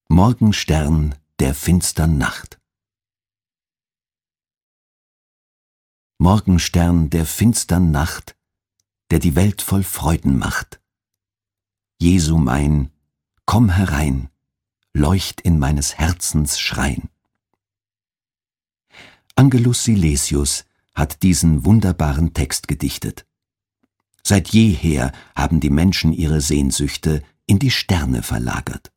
Morgenstern der finstern Nacht. Morgenstern der finstern Nacht, der die Welt voll Freuden macht. Jesu mein, komm herein, leucht in meines Herzens Schrein. Angelus Silesius hat diesen wunderbaren Text gedichtet. Seit jeher haben die Menschen ihre Sehnsüchte in die Sterne verlagert.